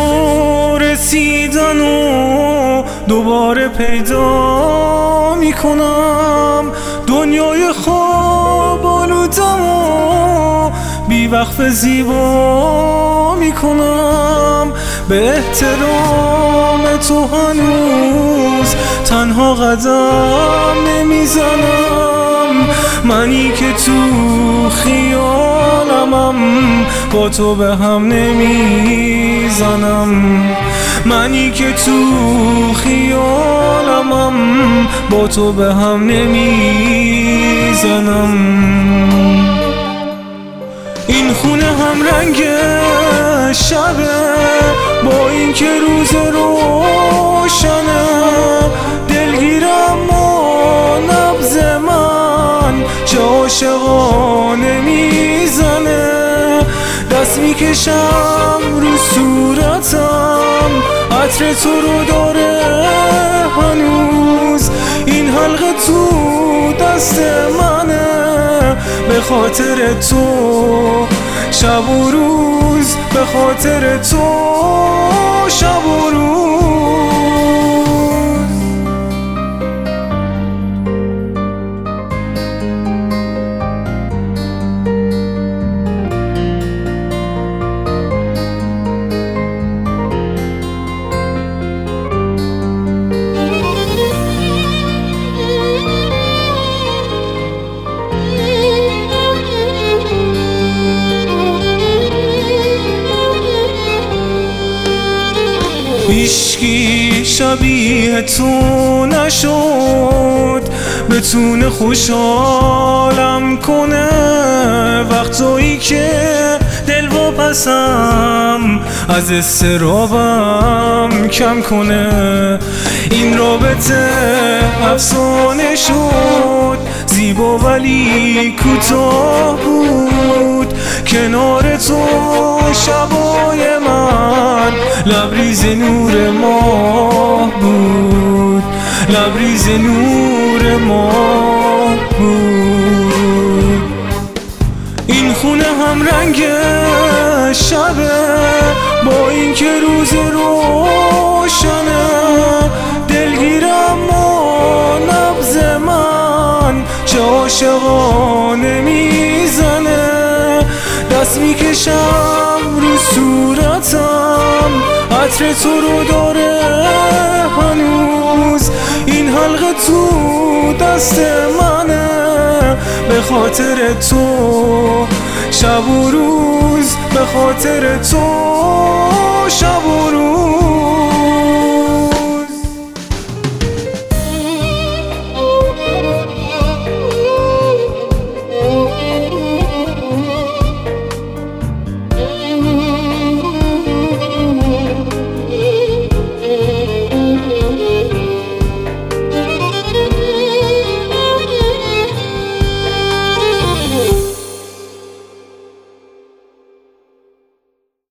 تو رسیدن و دوباره پیدا میکنم. دنیای خواب آلودم و بیوقف زیبا میکنم. به احترام تو هنوز تنها قدم نمیزنم. منی که تو خیالمم با تو به هم نمیزنم. منی که تو خیالمم با تو به هم نمیزنم. این خونه هم رنگ شبه با این که روز روشنه. دلگیرم و نبض من چه عاشقانه میزنه. دست میکشم رو صورتم عطر تو رو داره هنوز. این حلقه تو دست منه به خاطر تو شب و روز. به خاطر تو شب و روز. هیچکی شبیه تو نشد بتونه خوشحالم کنه. وقتایی که دل واپسم از اضطرابم کم کنه. این رابطه افسانه شد زیبا ولی کوتاه بود. کنار تو شبای من لبریز نور ماه بود. لبریز نور ماه بود. این خونه هم رنگ شبه با این که روز روشنه. دلگیرم و نبض من چه عاشقانه میزنه. دست میکشم رو صورتم عطر تو رو داره هنوز. این حلقه تو دست منه به خاطر تو شب و روز. به خاطر تو شب و روز.